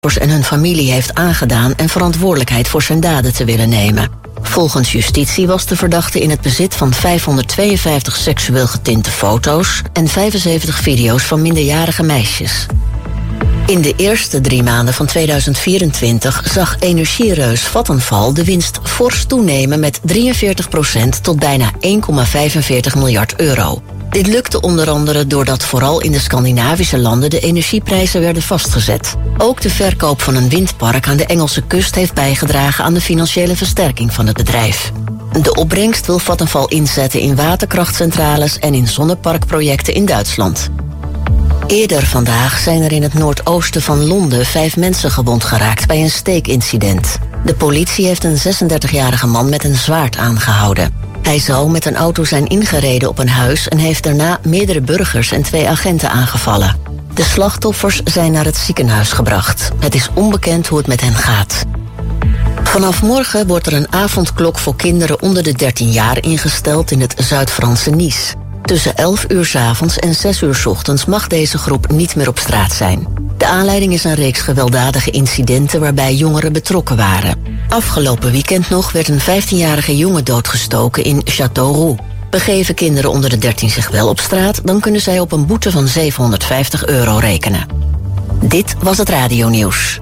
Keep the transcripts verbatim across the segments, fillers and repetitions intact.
en hun familie heeft aangedaan en verantwoordelijkheid voor zijn daden te willen nemen. Volgens justitie was de verdachte in het bezit van vijfhonderdtweeënvijftig seksueel getinte foto's en vijfenzeventig video's van minderjarige meisjes. In de eerste drie maanden van tweeduizend vierentwintig zag energiereus Vattenfall de winst fors toenemen met drieënveertig procent tot bijna één komma vijfenveertig miljard euro. Dit lukte onder andere doordat vooral in de Scandinavische landen de energieprijzen werden vastgezet. Ook de verkoop van een windpark aan de Engelse kust heeft bijgedragen aan de financiële versterking van het bedrijf. De opbrengst wil Vattenfall inzetten in waterkrachtcentrales en in zonneparkprojecten in Duitsland. Eerder vandaag zijn er in het noordoosten van Londen vijf mensen gewond geraakt bij een steekincident. De politie heeft een zesendertigjarige man met een zwaard aangehouden. Hij zou met een auto zijn ingereden op een huis en heeft daarna meerdere burgers en twee agenten aangevallen. De slachtoffers zijn naar het ziekenhuis gebracht. Het is onbekend hoe het met hen gaat. Vanaf morgen wordt er een avondklok voor kinderen onder de dertien jaar ingesteld in het Zuid-Franse Nice. Tussen elf uur 's avonds en zes uur 's ochtends mag deze groep niet meer op straat zijn. De aanleiding is een reeks gewelddadige incidenten waarbij jongeren betrokken waren. Afgelopen weekend nog werd een vijftienjarige jongen doodgestoken in Châteauroux. Begeven kinderen onder de dertien zich wel op straat, dan kunnen zij op een boete van zevenhonderdvijftig euro rekenen. Dit was het radionieuws.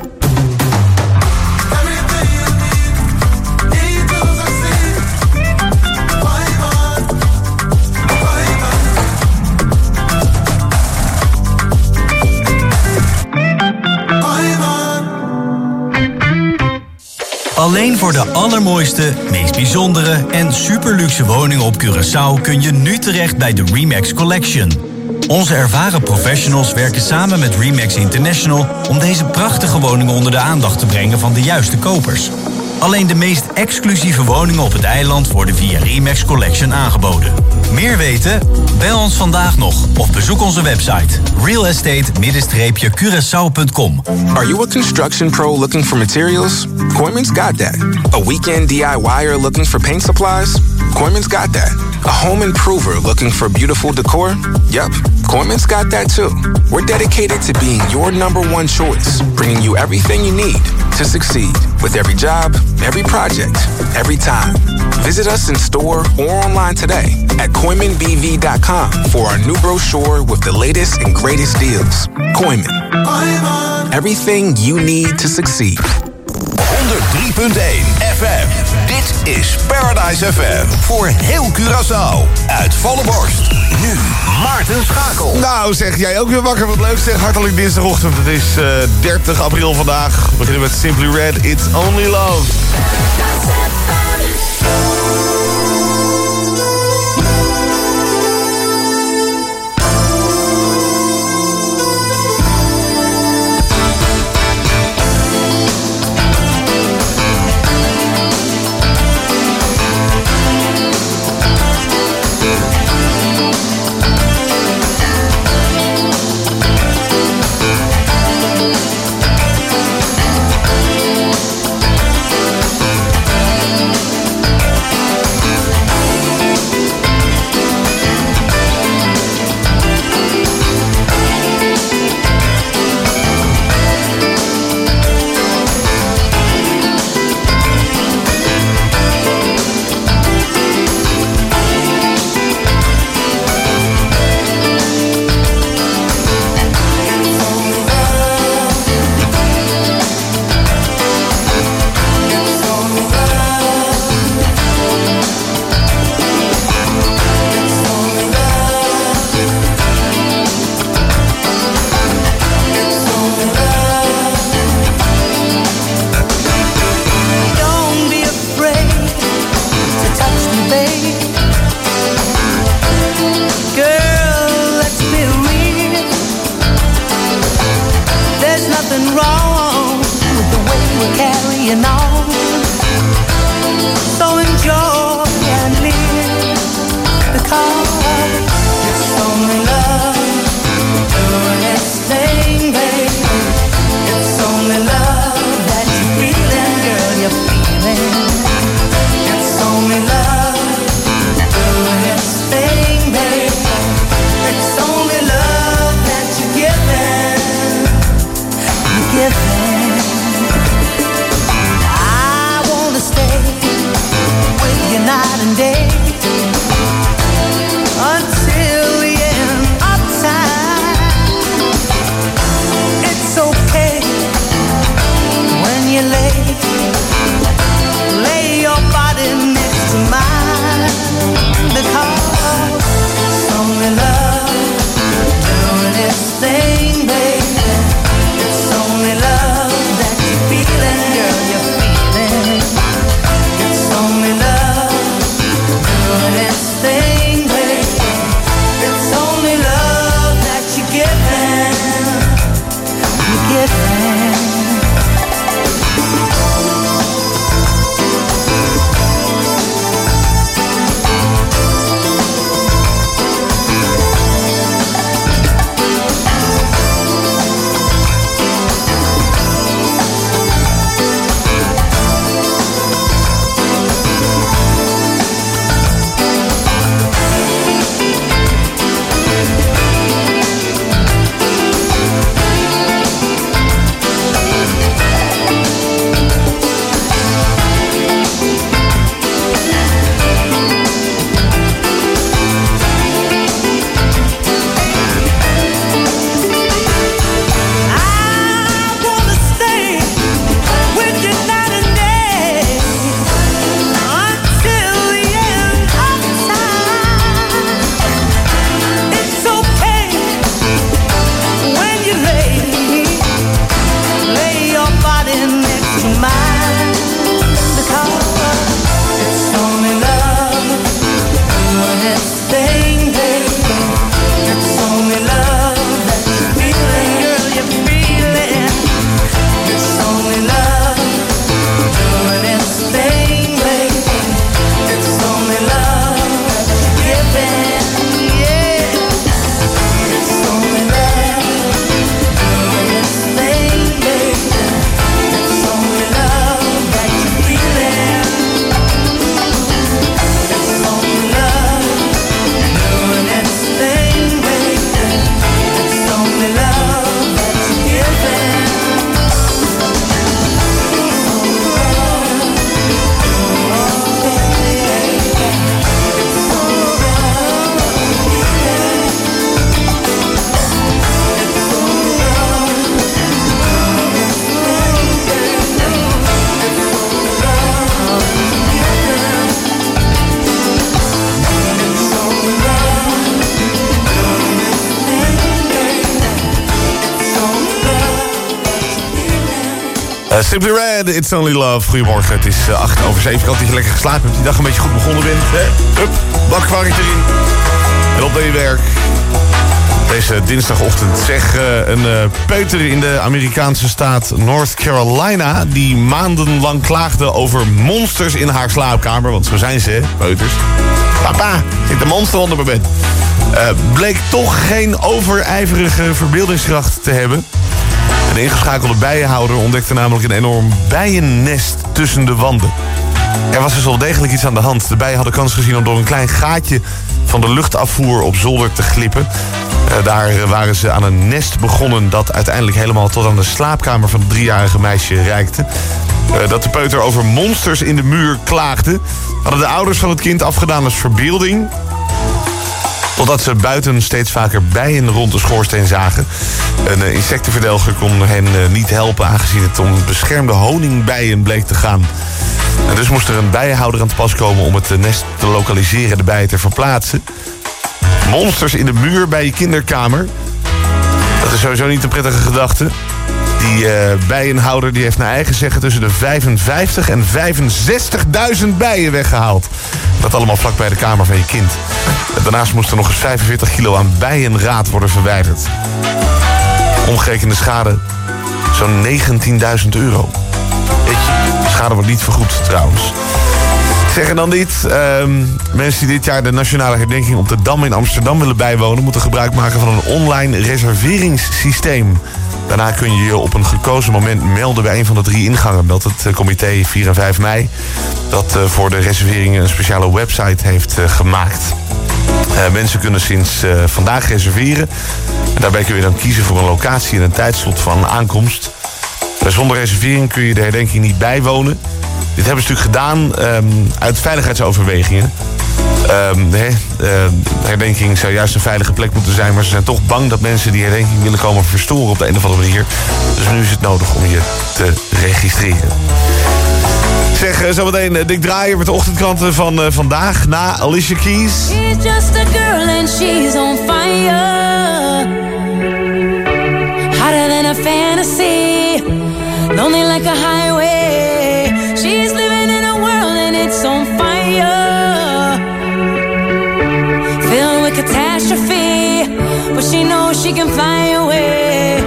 Alleen voor de allermooiste, meest bijzondere en superluxe woningen op Curaçao kun je nu terecht bij de Remax Collection. Onze ervaren professionals werken samen met Remax International om deze prachtige woningen onder de aandacht te brengen van de juiste kopers. Alleen de meest exclusieve woningen op het eiland worden via Remax Collection aangeboden. Meer weten? Bel ons vandaag nog of bezoek onze website real estate Curaçao punt com. Are you a construction pro looking for materials? Koyman's got that. A weekend D I Y er looking for paint supplies? Koyman's got that. A home improver looking for beautiful decor? Yep, Koyman's got that too. We're dedicated to being your number one choice, bringing you everything you need to succeed with every job, every project, every time. Visit us in store or online today at Koyman B V dot com for our new brochure with the latest and greatest deals. Koyman. Everything you need to succeed. honderd drie punt één F M. Dit is Paradise F M voor heel Curaçao. Uit volle borst. Nu Maarten Schakel. Nou, zeg jij ook weer wakker. Wat leuk zeg. Hartelijk dinsdagochtend. Het is uh, dertig april vandaag. We beginnen met Simply Red. It's Only Love. Give Uh, Simply Red, It's Only Love. Goedemorgen, het is uh, acht over zeven. Ik hoop dat je lekker geslapen hebt, die dag een beetje goed begonnen bent. Hè? Hup, bakvarkentje erin. En op naar je werk. Deze dinsdagochtend. Zeg, uh, een uh, peuter in de Amerikaanse staat North Carolina... die maandenlang klaagde over monsters in haar slaapkamer. Want zo zijn ze, hè, peuters. Papa, zit een monster onder mijn bed. Uh, bleek toch geen overijverige verbeeldingskracht te hebben. Een ingeschakelde bijenhouder ontdekte namelijk een enorm bijennest tussen de wanden. Er was dus wel degelijk iets aan de hand. De bijen hadden kans gezien om door een klein gaatje van de luchtafvoer op zolder te glippen. Uh, daar waren ze aan een nest begonnen dat uiteindelijk helemaal tot aan de slaapkamer van het driejarige meisje reikte. Uh, dat de peuter over monsters in de muur klaagde, hadden de ouders van het kind afgedaan als verbeelding. Totdat ze buiten steeds vaker bijen rond de schoorsteen zagen. Een uh, insectenverdelger kon hen uh, niet helpen, aangezien het om beschermde honingbijen bleek te gaan. En dus moest er een bijenhouder aan te pas komen om het uh, nest te lokaliseren, de bijen te verplaatsen. Monsters in de muur bij je kinderkamer. Dat is sowieso niet een prettige gedachte. Die uh, bijenhouder die heeft naar eigen zeggen tussen de vijfenvijftig en vijfenzestigduizend bijen weggehaald. Dat allemaal vlak bij de kamer van je kind. Daarnaast moest er nog eens vijfenveertig kilo aan bijenraad worden verwijderd. Omgerekende schade zo'n negentienduizend euro. Weet je, de schade wordt niet vergoed trouwens. Zeg en dan dit. Um, mensen die dit jaar de nationale herdenking op de Dam in Amsterdam willen bijwonen... moeten gebruik maken van een online reserveringssysteem. Daarna kun je je op een gekozen moment melden bij een van de drie ingangen. Dat het comité vier en vijf mei dat uh, voor de reserveringen een speciale website heeft uh, gemaakt. Uh, mensen kunnen sinds uh, vandaag reserveren. En daarbij kun je dan kiezen voor een locatie en een tijdslot van aankomst. Uh, zonder reservering kun je de herdenking niet bijwonen. Dit hebben ze natuurlijk gedaan um, uit veiligheidsoverwegingen. Um, de, uh, de herdenking zou juist een veilige plek moeten zijn... maar ze zijn toch bang dat mensen die herdenking willen komen verstoren op de een of andere manier. Dus nu is het nodig om je te registreren. Zeg, uh, zometeen uh, Dick Draaier met de ochtendkranten van uh, vandaag na Alicia Keys. She's just a girl and she's on fire. Hotter than a fantasy. Lonely like a highway. She's living in a world and it's on fire. Filled with catastrophe, but she knows she can fly away.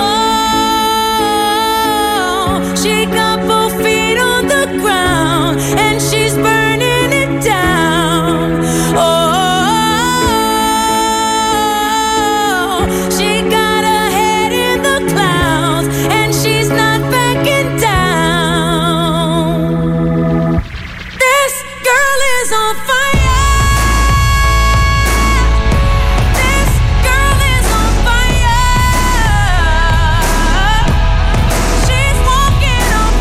Oh, she got both feet on the ground and she's burning it down. Oh, she got her head in the clouds and she's not backing down. This girl is on fire. On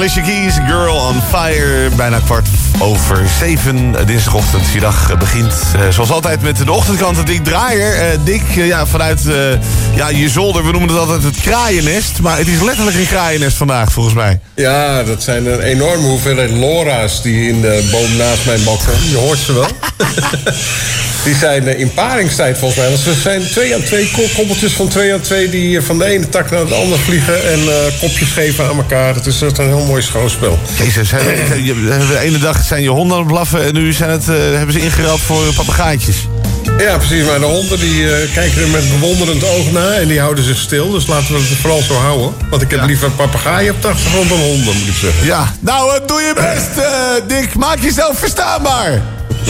Alicia Keys, Girl on Fire. Bijna kwart over zeven. Dinsdagochtend, je dag begint uh, zoals altijd met de ochtendkrant. Dick Draaier. Uh, Dick, uh, ja, vanuit uh, ja, je zolder, we noemen het altijd het kraaiennest. Maar het is letterlijk een kraaiennest vandaag, volgens mij. Ja, dat zijn een enorme hoeveelheid Lora's die in de boom naast mijn balkon. Je hoort ze wel. Die zijn in paringstijd volgens mij. Want ze zijn twee aan twee koppeltjes van twee aan twee die van de ene tak naar de andere vliegen en uh, kopjes geven aan elkaar. Het is een heel mooi schouwspel. Jezus, de ene dag zijn je honden aan het blaffen en nu zijn het, uh, hebben ze ingeruild voor papegaaitjes. Ja, precies. Maar de honden die uh, kijken er met bewonderend oog naar en die houden zich stil. Dus laten we het vooral zo houden. Want ik heb ja. liever papegaaien op de achtergrond dan honden, moet ik zeggen. Ja, nou, uh, doe je best, uh, Dick. Maak jezelf verstaanbaar.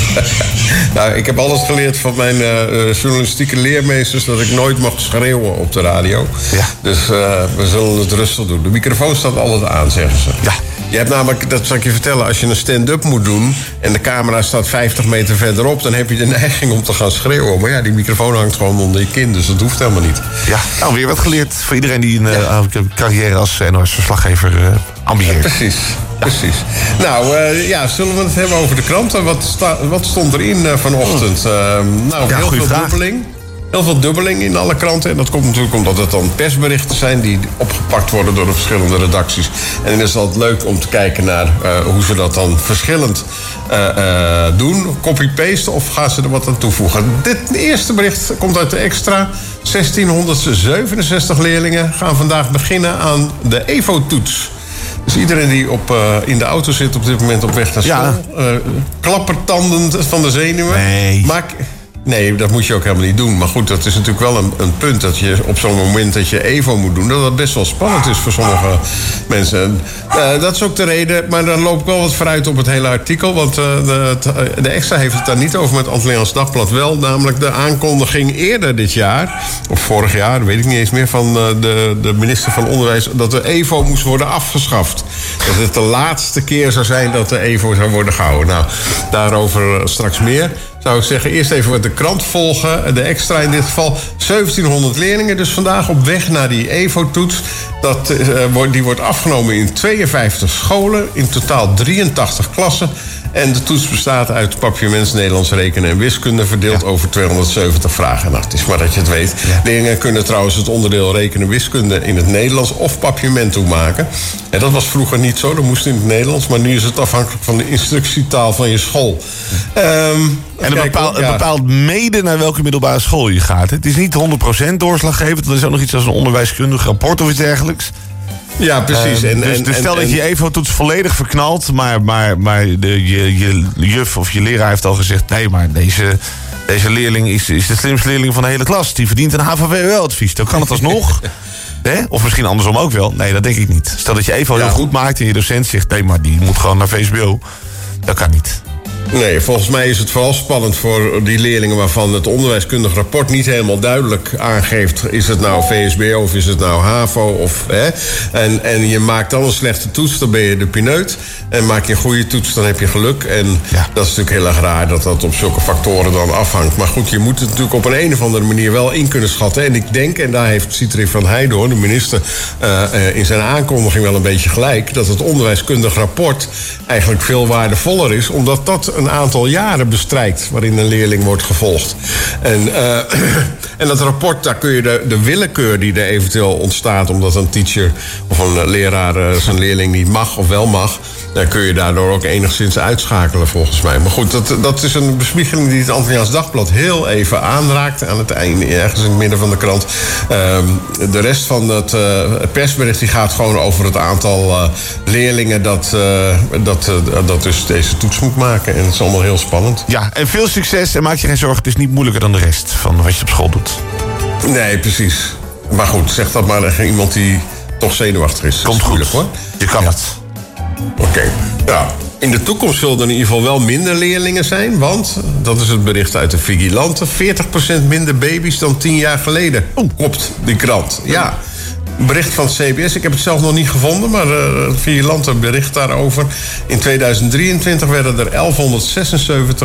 Nou, ik heb alles geleerd van mijn uh, journalistieke leermeesters dat ik nooit mag schreeuwen op de radio. Ja. Dus uh, we zullen het rustig doen. De microfoon staat altijd aan, zeggen ze. Ja. Je hebt namelijk, dat zal ik je vertellen, als je een stand-up moet doen en de camera staat vijftig meter verderop, dan heb je de neiging om te gaan schreeuwen. Maar ja, die microfoon hangt gewoon onder je kin, dus dat hoeft helemaal niet. Ja, nou, weer wat geleerd voor iedereen die een ja. uh, carrière als N O S-verslaggever uh, ambieert. Ja, precies. Ja. Precies. Nou, uh, ja, zullen we het hebben over de kranten? Wat, sta, wat stond erin uh, vanochtend? Uh, nou, ja, heel veel vraag. dubbeling. Heel veel dubbeling in alle kranten. En dat komt natuurlijk omdat het dan persberichten zijn die opgepakt worden door de verschillende redacties. En dan is het altijd leuk om te kijken naar uh, hoe ze dat dan verschillend uh, uh, doen. Copy-paste of gaan ze er wat aan toevoegen? Dit eerste bericht komt uit de Extra. zestienhonderdzevenenzestig leerlingen gaan vandaag beginnen aan de E V O-toets. Dus iedereen die op, uh, in de auto zit op dit moment op weg naar school... Ja. Uh, klappertandend van de zenuwen... Nee. Maak, nee, dat moet je ook helemaal niet doen. Maar goed, dat is natuurlijk wel een, een punt... dat je op zo'n moment dat je E V O moet doen... dat dat best wel spannend is voor sommige mensen. Uh, dat is ook de reden, maar dan loop ik wel wat vooruit op het hele artikel... want uh, de, de Extra heeft het daar niet over met Antilliaans Dagblad wel... namelijk de aankondiging eerder dit jaar... of vorig jaar, weet ik niet eens meer... van uh, de, de minister van Onderwijs... dat de E V O moest worden afgeschaft. Dat het de laatste keer zou zijn dat de E V O zou worden gehouden. Nou, daarover straks meer... zou ik zeggen, eerst even wat de krant volgen. De Extra in dit geval. zeventienhonderd leerlingen dus vandaag op weg naar die E V O-toets. Dat, uh, die wordt afgenomen in tweeënvijftig scholen. In totaal drieëntachtig klassen. En de toets bestaat uit papiaments, Nederlands, rekenen en wiskunde... verdeeld ja. over tweehonderdzeventig vragen. Nou, het is maar dat je het weet. Ja. Leerlingen kunnen trouwens het onderdeel rekenen en wiskunde... in het Nederlands of papiament toemaken. En dat was vroeger niet zo, dat moest in het Nederlands... maar nu is het afhankelijk van de instructietaal van je school. Um, en het bepaalt, ja. bepaalt mede naar welke middelbare school je gaat. Het is niet honderd procent doorslaggevend. Er is ook nog iets als een onderwijskundig rapport of iets dergelijks. Ja, precies. Uh, en, dus, en, dus stel en, dat je E V O-toets volledig verknalt... maar, maar, maar de, je, je juf of je leraar heeft al gezegd... nee, maar deze, deze leerling is, is de slimste leerling van de hele klas. Die verdient een H V W O-advies. Dan kan het alsnog. Hè? Of misschien andersom ook wel. Nee, dat denk ik niet. Stel dat je E V O ja. heel goed maakt en je docent zegt... nee, maar die moet gewoon naar V S B O. Dat kan niet. Nee, volgens mij is het vooral spannend voor die leerlingen... waarvan het onderwijskundig rapport niet helemaal duidelijk aangeeft... is het nou V S B O of is het nou HAVO? Of, hè? En, en je maakt dan een slechte toets, dan ben je de pineut. En maak je een goede toets, dan heb je geluk. En ja. dat is natuurlijk heel erg raar dat dat op zulke factoren dan afhangt. Maar goed, je moet het natuurlijk op een, een of andere manier wel in kunnen schatten. En ik denk, en daar heeft Sietri van Heijdhoorn, de minister... Uh, uh, in zijn aankondiging wel een beetje gelijk... dat het onderwijskundig rapport eigenlijk veel waardevoller is... omdat dat een aantal jaren bestrijkt waarin een leerling wordt gevolgd. En, uh, en dat rapport, daar kun je de, de willekeur die er eventueel ontstaat... omdat een teacher of een leraar uh, zijn leerling niet mag of wel mag... dan kun je daardoor ook enigszins uitschakelen volgens mij. Maar goed, dat, dat is een bespiegeling die het Antilliaans Dagblad heel even aanraakt... aan het einde, ergens in het midden van de krant. Uh, de rest van het uh, persbericht die gaat gewoon over het aantal uh, leerlingen... dat, uh, dat, uh, dat dus deze toets moet maken. En het is allemaal heel spannend. Ja, en veel succes en maak je geen zorgen. Het is niet moeilijker dan de rest van wat je op school doet. Nee, precies. Maar goed, zeg dat maar tegen iemand die toch zenuwachtig is. Komt goed, hoor. Je kan ja. het. Oké, okay. ja. In de toekomst zullen er in ieder geval wel minder leerlingen zijn... want, dat is het bericht uit de Vigilante... veertig procent minder baby's dan tien jaar geleden. Oh. Klopt, die krant. Ja. Een bericht van het C B S, ik heb het zelf nog niet gevonden... maar uh, Vigilante bericht daarover. In tweeduizend drieëntwintig werden er elfhonderdzesenzeventig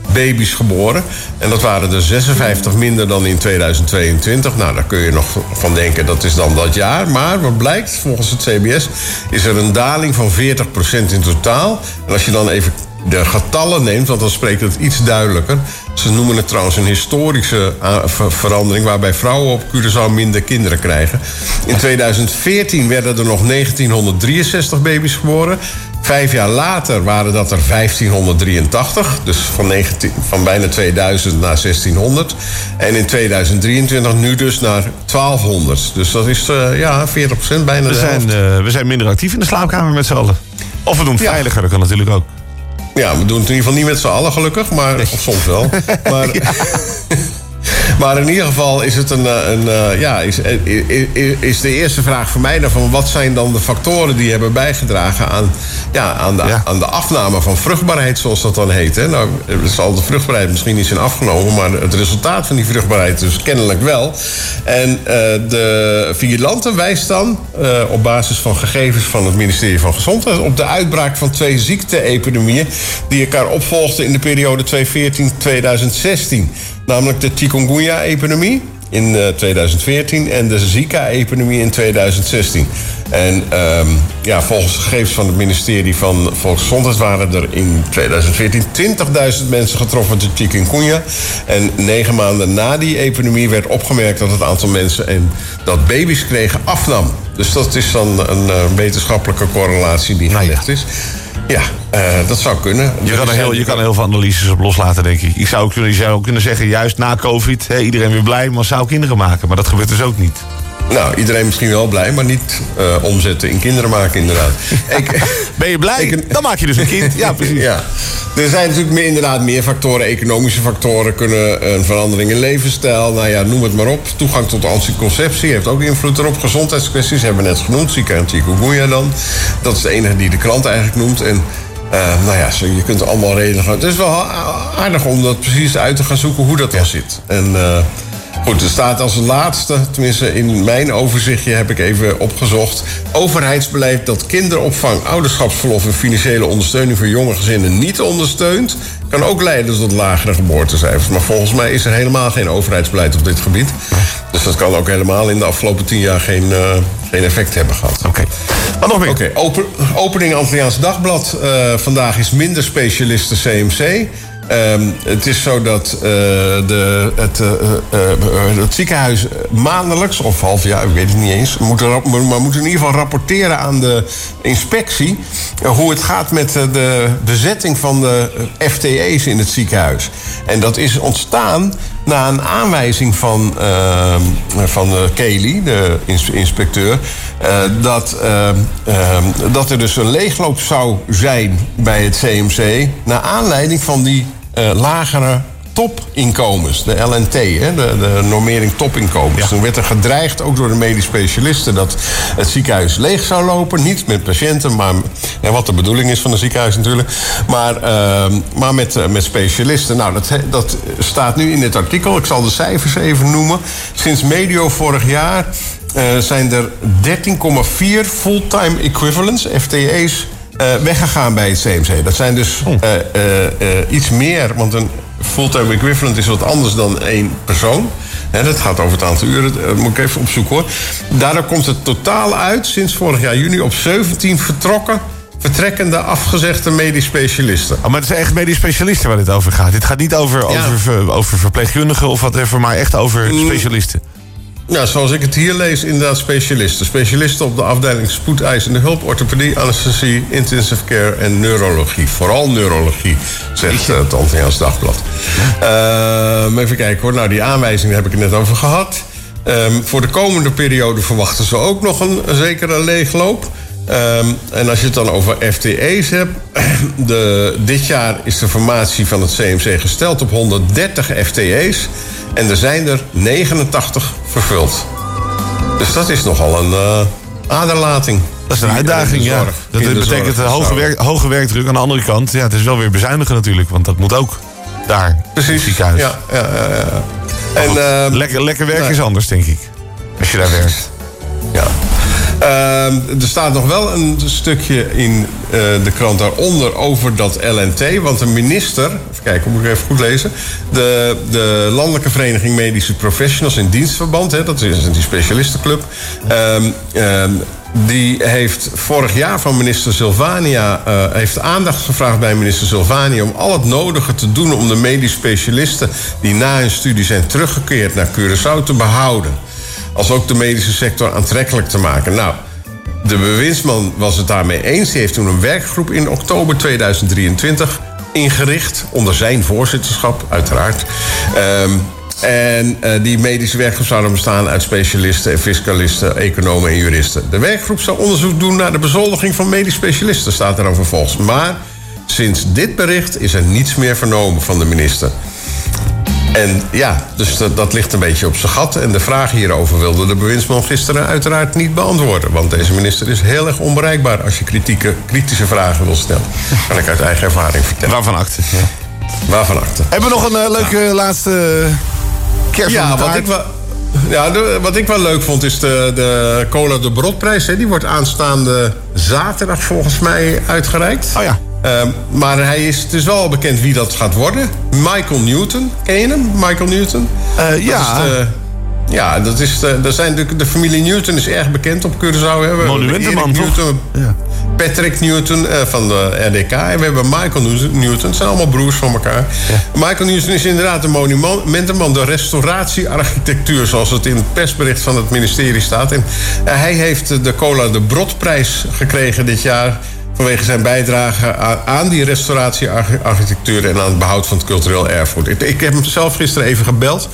baby's geboren. En dat waren er zesenvijftig minder dan in tweeduizend tweeëntwintig. Nou, daar kun je nog van denken, dat is dan dat jaar. Maar wat blijkt, volgens het C B S is er een daling van veertig procent in totaal. En als je dan even de getallen neemt, want dan spreekt het iets duidelijker. Ze noemen het trouwens een historische verandering, waarbij vrouwen op Curaçao minder kinderen krijgen. In tweeduizend veertien werden er nog negentienhonderddrieënzestig baby's geboren. Vijf jaar later waren dat er vijftienhonderddrieëntachtig. Dus van, negentien, van bijna tweeduizend naar zestienhonderd. En in tweeduizend drieëntwintig nu dus naar twaalfhonderd. Dus dat is uh, ja, veertig procent bijna we de zijn, uh, we zijn minder actief in de slaapkamer met z'n allen. Of we doen het ja. veiliger, dat kan natuurlijk ook. Ja, we doen het in ieder geval niet met z'n allen gelukkig, maar nee. Of soms wel. Maar, ja. maar in ieder geval is het een, een ja, is, is de eerste vraag voor mij dan van wat zijn dan de factoren die hebben bijgedragen aan, ja, aan, de, ja. aan de afname van vruchtbaarheid, zoals dat dan heet. Hè? Nou, zal de vruchtbaarheid misschien niet zijn afgenomen, maar het resultaat van die vruchtbaarheid dus kennelijk wel. En uh, de vigilante wijst dan uh, op basis van gegevens van het ministerie van Gezondheid op de uitbraak van twee ziekte-epidemieën die elkaar opvolgden in de periode tweeduizend veertien tot tweeduizend zestien. Namelijk de chikungunya-epidemie in uh, tweeduizend veertien en de Zika-epidemie in tweeduizend zestien. En um, ja, volgens gegevens van het ministerie van Volksgezondheid waren er in tweeduizend veertien twintigduizend mensen getroffen met de chikungunya. En negen maanden na die epidemie werd opgemerkt dat het aantal mensen en dat baby's kregen afnam. Dus dat is dan een uh, wetenschappelijke correlatie die gelegd is. Ja, uh, dat zou kunnen. Je kan, er heel, je kan er heel veel analyses op loslaten, denk ik. Ik zou kunnen, je zou kunnen zeggen, juist na COVID, hè, iedereen weer blij, maar zou kinderen maken. Maar dat gebeurt dus ook niet. Nou, iedereen misschien wel blij, maar niet uh, omzetten in kinderen maken, inderdaad. Ik, ben je blij? Ik, Dan maak je dus een kind. Ja, precies. Ja. Er zijn natuurlijk meer, inderdaad meer factoren. Economische factoren kunnen een verandering in levensstijl. Nou ja, noem het maar op. Toegang tot anticonceptie heeft ook invloed erop. Gezondheidskwesties hebben we net genoemd. Zika en chikungunya dan. Dat is de enige die de krant eigenlijk noemt. En uh, nou ja, je kunt allemaal redenen gaan. Het is wel aardig om dat precies uit te gaan zoeken hoe dat dan zit. En Uh, Goed, er staat als laatste, tenminste in mijn overzichtje heb ik even opgezocht, overheidsbeleid dat kinderopvang, ouderschapsverlof en financiële ondersteuning voor jonge gezinnen niet ondersteunt, kan ook leiden tot lagere geboortecijfers. Maar volgens mij is er helemaal geen overheidsbeleid op dit gebied. Dus dat kan ook helemaal in de afgelopen tien jaar geen, uh, geen effect hebben gehad. Oké. Okay. Wat nog meer? Oké, okay, open, opening Antilliaans Dagblad. Uh, vandaag is minder specialisten C M C. Um, het is zo dat uh, de, het, uh, uh, het ziekenhuis maandelijks, of half jaar, ik weet het niet eens, moet er, maar moet in ieder geval rapporteren aan de inspectie uh, hoe het gaat met uh, de bezetting van de F T E's in het ziekenhuis. En dat is ontstaan na een aanwijzing van, uh, van uh, Kelly, de ins- inspecteur, uh, dat, uh, uh, dat er dus een leegloop zou zijn bij het C M C naar aanleiding van die uh, lagere topinkomens, de L N T, hè, de, de normering topinkomens. Ja. Toen werd er gedreigd, ook door de medisch specialisten, dat het ziekenhuis leeg zou lopen. Niet met patiënten, maar ja, wat de bedoeling is van een ziekenhuis natuurlijk. Maar, uh, maar met, uh, met specialisten. Nou, dat, dat staat nu in dit artikel. Ik zal de cijfers even noemen. Sinds medio vorig jaar uh, zijn er dertien komma vier fulltime equivalents, F T E's, uh, weggegaan bij het C M C. Dat zijn dus uh, uh, uh, iets meer, want een fulltime equivalent is wat anders dan één persoon. He, dat gaat over het aantal uren, dat moet ik even opzoeken hoor. Daardoor komt het totaal uit, sinds vorig jaar juni, op zeventien vertrokken, vertrekkende, afgezegde medisch specialisten. Oh, maar het zijn echt medisch specialisten waar dit over gaat. Dit gaat niet over, ja. over, over verpleegkundigen of whatever, maar echt over specialisten. Nou, zoals ik het hier lees, inderdaad specialisten. Specialisten op de afdeling spoedeisende hulp, orthopedie, anesthesie, intensive care en neurologie. Vooral neurologie, zegt uh, het Antilliaans Dagblad. Uh, even kijken hoor. Nou, die aanwijzing heb ik het net over gehad. Um, voor de komende periode verwachten ze ook nog een, een zekere leegloop. Um, en als je het dan over F T E's hebt, de, dit jaar is de formatie van het C M C gesteld op honderddertig F T E's. En er zijn er negenentachtig vervuld. Dus dat is nogal een uh, aderlating. Dat is een uitdaging, ja. Dat betekent uh, hoge, werk, hoge werkdruk. Aan de andere kant, ja, het is wel weer bezuinigen natuurlijk. Want dat moet ook daar, precies, in het ziekenhuis. Ja, ja, ja, ja. En, uh, lekker, lekker werk nee. is anders, denk ik. Als je daar werkt. Ja. Uh, er staat nog wel een stukje in uh, de krant daaronder over dat L N T. Want de minister, even kijken, moet ik even goed lezen. De, de Landelijke Vereniging Medische Professionals in Dienstverband, hè, dat is die specialistenclub. Uh, uh, Die heeft vorig jaar van minister Silvania Uh, heeft aandacht gevraagd bij minister Silvania om al het nodige te doen om de medisch specialisten die na hun studie zijn teruggekeerd naar Curaçao te behouden. Als ook de medische sector aantrekkelijk te maken. Nou, de bewindsman was het daarmee eens. Die heeft toen een werkgroep in oktober tweeduizend drieëntwintig ingericht. Onder zijn voorzitterschap, uiteraard. Um, En uh, die medische werkgroep zou dan bestaan uit specialisten en fiscalisten, economen en juristen. De werkgroep zou onderzoek doen naar de bezoldiging van medisch specialisten, staat er dan vervolgens. Maar sinds dit bericht is er niets meer vernomen van de minister. En ja, dus dat, dat ligt een beetje op zijn gat. En de vraag hierover wilde de bewindsman gisteren uiteraard niet beantwoorden. Want deze minister is heel erg onbereikbaar als je kritieke, kritische vragen wil stellen. Kan ik uit eigen ervaring vertellen. Waarvan akte? Ja. Waarvan akte. Hebben we nog een uh, leuke ja. laatste kerst ja, wat ik wel, ja, de, wat ik wel leuk vond is de, de Cola de Brodprijs. Hè, die wordt aanstaande zaterdag volgens mij uitgereikt. Oh ja. Uh, maar hij is, het is wel bekend wie dat gaat worden. Michael Newton. Ken je hem? Michael Newton? Uh, ja. Dat is de, ja, dat is de, dat zijn de, de familie Newton is erg bekend op Curaçao. We Monumentenman, toch? Newton, ja. Patrick Newton uh, van de R D K. En we hebben Michael Newton. Het zijn allemaal broers van elkaar. Ja. Michael Newton is inderdaad een monumentenman. De restauratiearchitectuur, zoals het in het persbericht van het ministerie staat. En uh, hij heeft de Cola de Brodprijs gekregen dit jaar vanwege zijn bijdrage aan die restauratiearchitectuur en aan het behoud van het cultureel erfgoed. Ik, ik heb hem zelf gisteren even gebeld.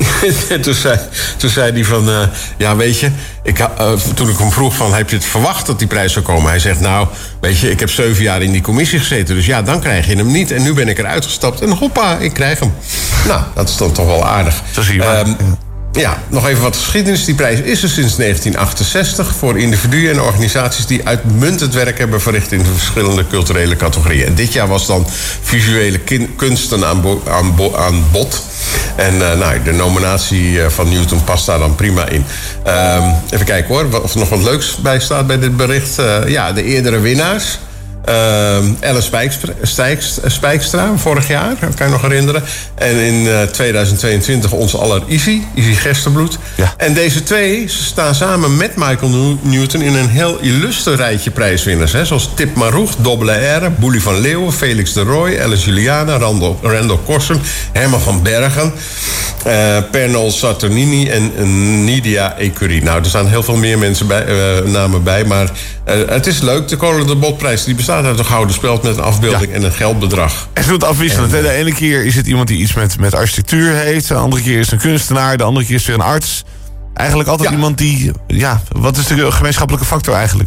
toen, zei, toen zei hij van, uh, ja weet je, ik, uh, toen ik hem vroeg van, heb je het verwacht dat die prijs zou komen? Hij zegt, nou, weet je, ik heb zeven jaar in die commissie gezeten, dus ja, dan krijg je hem niet. En nu ben ik eruit gestapt en hoppa, ik krijg hem. Nou, dat is dan toch wel aardig. Zo zie je maar. Um, Ja, nog even wat geschiedenis. Die prijs is er sinds negentien achtenzestig voor individuen en organisaties die uitmuntend werk hebben verricht in de verschillende culturele categorieën. En dit jaar was dan visuele kin- kunsten aan, bo- aan, bo- aan bod. En uh, nou, de nominatie van Newton past daar dan prima in. Um, even kijken hoor, of er nog wat leuks bij staat bij dit bericht. Uh, ja, de eerdere winnaars. Uh, Ellen Spijkstra, Spijkstra, Spijkstra, vorig jaar, kan je nog herinneren. En in uh, tweeduizend tweeëntwintig onze aller Izzy, Izzy Gerstenbloed. Ja. En deze twee staan samen met Michael Newton in een heel illustre rijtje prijswinners. Hè, zoals Tip Maroeg, Dobbele R, Boelie van Leeuwen, Felix de Rooij, Alice Juliana, Randall, Randall Korsen, Herman van Bergen, uh, Pernol Saturnini en uh, Nidia Ecurie. Nou, er staan heel veel meer mensen bij, uh, namen bij, maar uh, het is leuk. De Cola de Brodprijs die bestaat uit een gouden speld met een afbeelding ja. en een geldbedrag. En het afwisselend. En, de ene keer is het iemand die iets met, met architectuur heeft. De andere keer is het een kunstenaar. De andere keer is het weer een arts. Eigenlijk altijd ja. iemand die... Ja, wat is de gemeenschappelijke factor eigenlijk?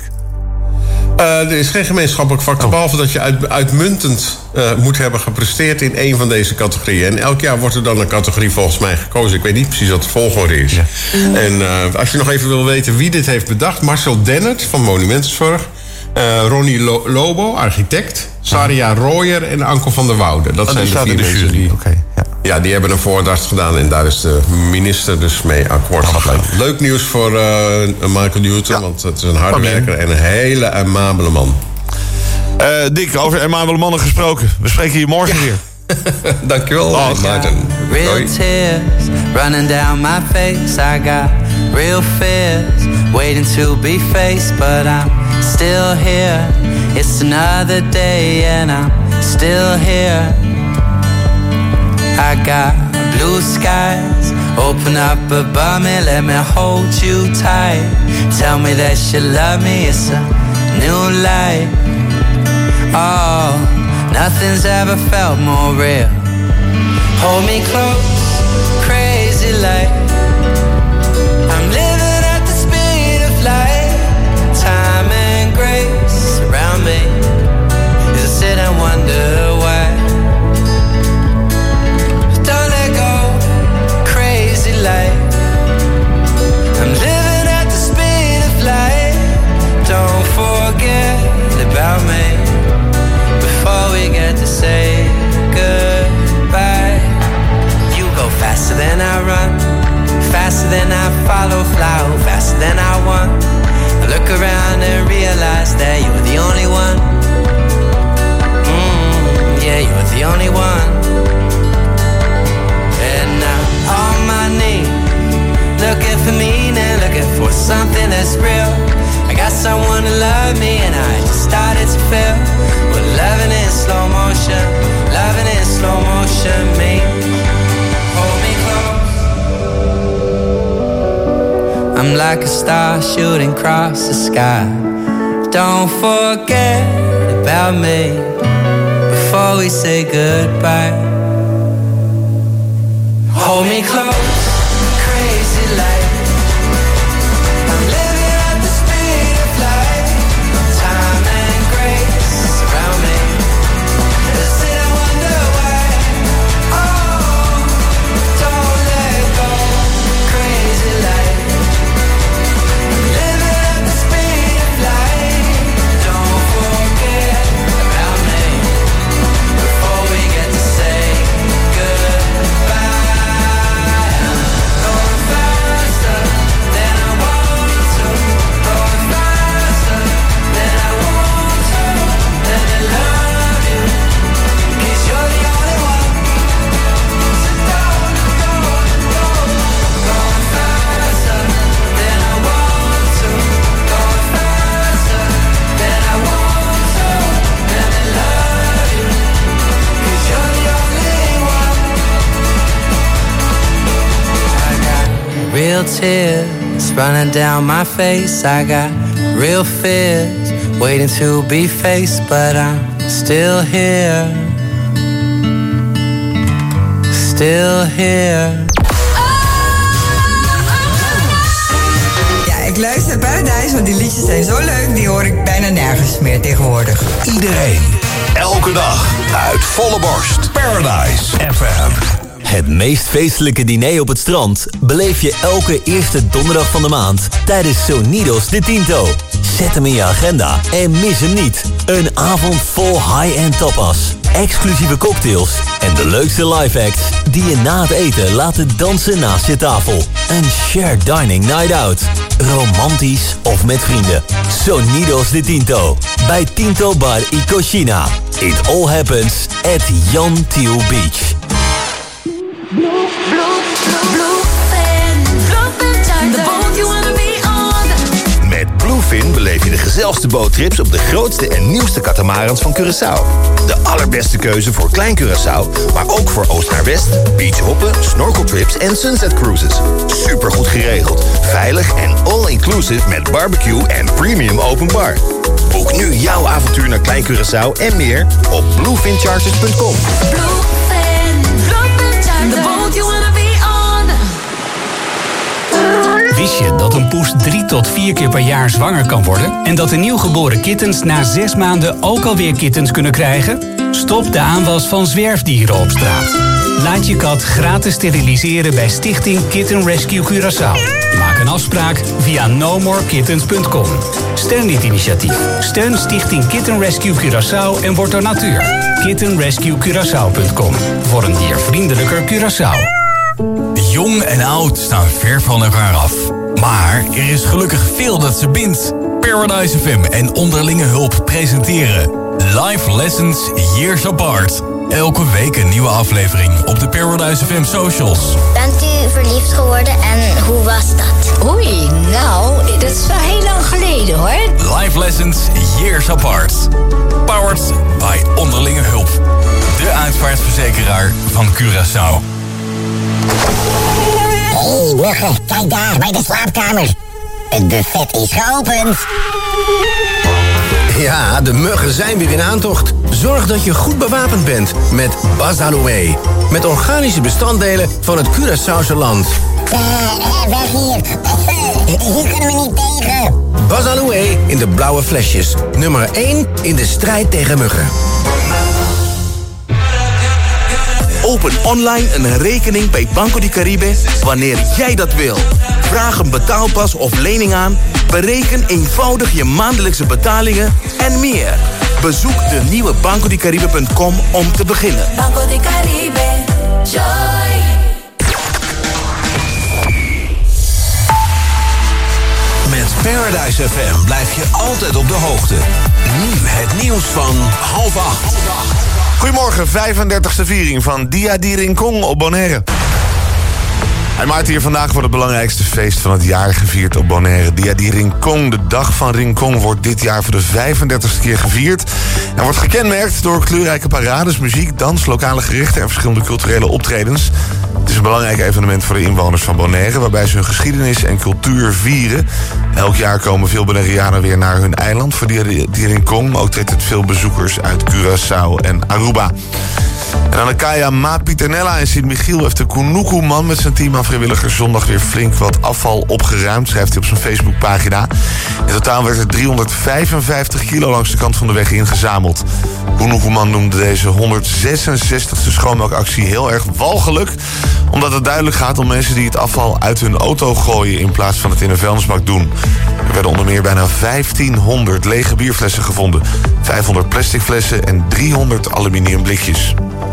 Uh, er is geen gemeenschappelijke factor, oh. behalve dat je uit, uitmuntend uh, moet hebben gepresteerd in één van deze categorieën. En elk jaar wordt er dan een categorie volgens mij gekozen. Ik weet niet precies wat de volgorde is. Ja. En uh, als je nog even wil weten wie dit heeft bedacht, Marcel Dennert van Monumentenzorg. Uh, Ronnie Lo- Lobo, architect. Saria Royer en Anko van der Woude. Dat oh, zijn de vier de mensen die... Okay, ja. ja, die hebben een voordracht gedaan en daar is de minister dus mee akkoord gegaan. Leuk nieuws voor uh, Michael Newton, ja. want het is een harde werker en een hele amabele man. Uh, Dick, over amabele mannen gesproken. We spreken hier morgen ja. weer. Dankjewel, oh, Maarten. Real tears running down my face. I got real fears waiting to be faced, but I'm still here. It's another day and I'm still here. I got blue skies open up above me, let me hold you tight. Tell me that you love me, it's a new life. Oh, nothing's ever felt more real. Hold me close, crazy like I'm living at the speed of light. Time and grace around me as I sit and wonder why. Don't let go, crazy like I'm living at the speed of light. Don't forget about me before we get to say goodbye. You go faster than I run, slow motion, loving in slow motion. Me, hold me close. I'm like a star shooting across the sky. Don't forget about me before we say goodbye. Hold me close, crazy light. I'm living at the speed of light. Time and grace around me. Sit and wonder why. Oh, don't let go, crazy light. I'm living at the speed of light. Don't forget about me before we get to say goodbye. Going faster than I want to. Going faster than I want to. Let me love you, 'cause you're the only one. So don't, don't, don't. Going faster than I want to. Going faster than I want to. Let me love you, 'cause you're the only one. I got real tears running down my face. I got real fears waiting to be faced, but I'm still here. Still here. Ja, ik luister Paradise, want die liedjes zijn zo leuk. Die hoor ik bijna nergens meer tegenwoordig. Iedereen, elke dag, uit volle borst. Paradise F M. Het meest feestelijke diner op het strand beleef je elke eerste donderdag van de maand tijdens Sonidos de Tinto. Zet hem in je agenda en mis hem niet. Een avond vol high-end tapas, exclusieve cocktails en de leukste live acts die je na het eten laten dansen naast je tafel. Een shared dining night out. Romantisch of met vrienden. Sonidos de Tinto. Bij Tinto Bar y Cocina. It all happens at Jan Thiel Beach. Met Bluefin beleef je de gezelligste boottrips op de grootste en nieuwste katamarans van Curaçao. De allerbeste keuze voor Klein Curaçao, maar ook voor oost naar west, beachhoppen, snorkeltrips en sunset cruises. Supergoed geregeld, veilig en all-inclusive met barbecue en premium open bar. Boek nu jouw avontuur naar Klein Curaçao en meer op bluefin charters punt com. Wist je dat een poes drie tot vier keer per jaar zwanger kan worden? En dat de nieuwgeboren kittens na zes maanden ook alweer kittens kunnen krijgen? Stop de aanwas van zwerfdieren op straat. Laat je kat gratis steriliseren bij Stichting Kitten Rescue Curaçao. Maak een afspraak via no more kittens punt com. Steun dit initiatief. Steun Stichting Kitten Rescue Curaçao en word donateur. kitten rescue curaçao punt com. Voor een diervriendelijker Curaçao. Jong en oud staan ver van elkaar af. Maar er is gelukkig veel dat ze bindt. Paradise F M en Onderlinge Hulp presenteren Life Lessons Years Apart. Elke week een nieuwe aflevering op de Paradise F M socials. Bent u verliefd geworden en hoe was dat? Oei, nou, dat is wel heel lang geleden hoor. Life Lessons Years Apart. Powered by Onderlinge Hulp. De uitvaartverzekeraar van Curaçao. Hé, hey, muggen, kijk daar, bij de slaapkamer. Het buffet is geopend. Ja, de muggen zijn weer in aantocht. Zorg dat je goed bewapend bent met Bazaloe. Met organische bestanddelen van het Curaçaose land. Uh, weg hier. Hier kunnen we niet tegen. Bazaloe in de blauwe flesjes. Nummer één in de strijd tegen muggen. Open online een rekening bij Banco di Caribe wanneer jij dat wil. Vraag een betaalpas of lening aan. Bereken eenvoudig je maandelijkse betalingen en meer. Bezoek de nieuwe banco di caribe punt com om te beginnen. Banco di Caribe, joy. Met Paradise F M blijf je altijd op de hoogte. Nu het nieuws van half acht. Goedemorgen, vijfendertigste viering van Dia di Rincon op Bonaire. En Maarten, hier vandaag wordt het belangrijkste feest van het jaar gevierd op Bonaire. Dia di Rincon, de dag van Rincon, wordt dit jaar voor de vijfendertigste keer gevierd. En wordt gekenmerkt door kleurrijke parades, muziek, dans, lokale gerechten en verschillende culturele optredens. Het is een belangrijk evenement voor de inwoners van Bonaire, waarbij ze hun geschiedenis en cultuur vieren. Elk jaar komen veel Bonaireanen weer naar hun eiland voor Dia di Rincon. Ook trekt het veel bezoekers uit Curaçao en Aruba. En aan de Kaya Ma Piternella in Sint-Michiel heeft de Kunuku-man met zijn team aan vrijwilligers zondag weer flink wat afval opgeruimd, schrijft hij op zijn Facebookpagina. In totaal werd er driehonderdvijfenvijftig kilo langs de kant van de weg ingezameld. Kunuku-man noemde deze honderdzesenzestigste schoonmaakactie heel erg walgelijk, omdat het duidelijk gaat om mensen die het afval uit hun auto gooien in plaats van het in een vuilnisbak doen. Er werden onder meer bijna vijftienhonderd lege bierflessen gevonden, vijfhonderd plastic flessen en driehonderd aluminium blikjes.